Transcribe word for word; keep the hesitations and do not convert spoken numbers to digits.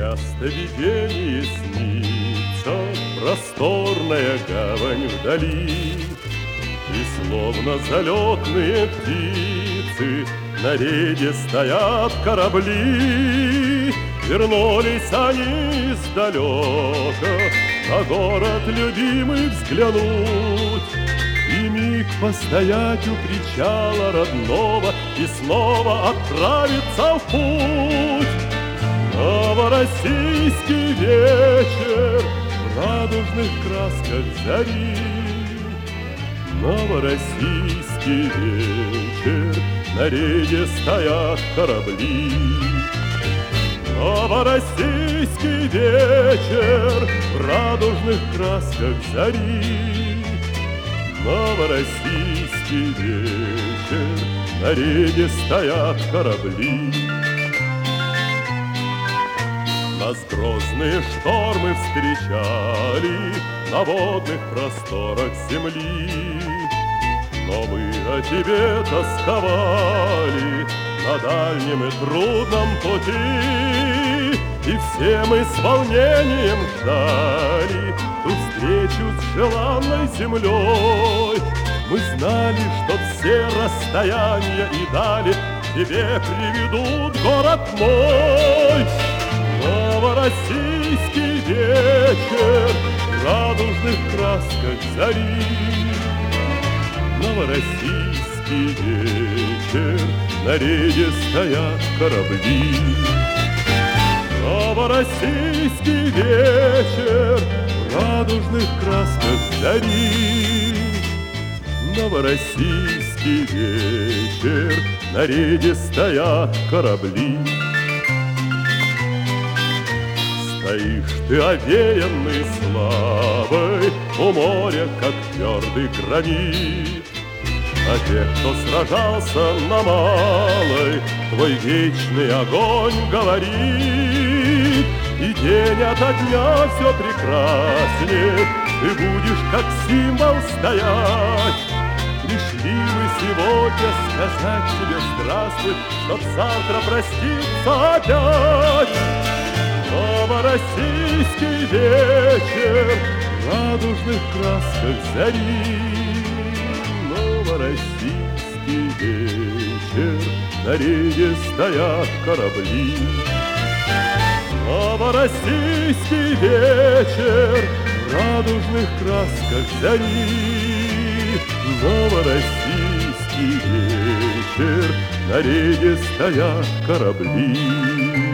Часто видение снится, просторная гавань вдали, и словно залетные птицы на рейде стоят корабли. Вернулись они издалека на город любимый взглянуть, и миг постоять у причала родного и снова отправиться в путь. Новороссийский вечер в радужных красках зари, новороссийский вечер, на рейде стоят корабли. Новороссийский вечер в радужных красках зари, новороссийский вечер, на рейде стоят корабли. Нас грозные штормы встречали на водных просторах земли, но мы о тебе тосковали на дальнем и трудном пути, и все мы с волнением ждали ту встречу с желанной землей. Мы знали, что все расстояния и дали тебе приведут город мой. Новороссийский вечер в радужных красках зари, новороссийский вечер, на рейде стоят корабли. Новороссийский вечер в радужных красках зари, новороссийский вечер, на рейде стоят корабли. Стоишь ты овеянный славой у моря, как твердый гранит, а тех, кто сражался на малой, твой вечный огонь говорит. И день ото дня все прекраснее, ты будешь как символ стоять. Пришли мы сегодня сказать тебе здравствуй, чтоб завтра проститься опять. Новороссийский вечер в радужных красках зари, новороссийский вечер, на рейде стоят корабли. Новороссийский вечер в радужных красках зари, новороссийский вечер, на рейде стоят корабли.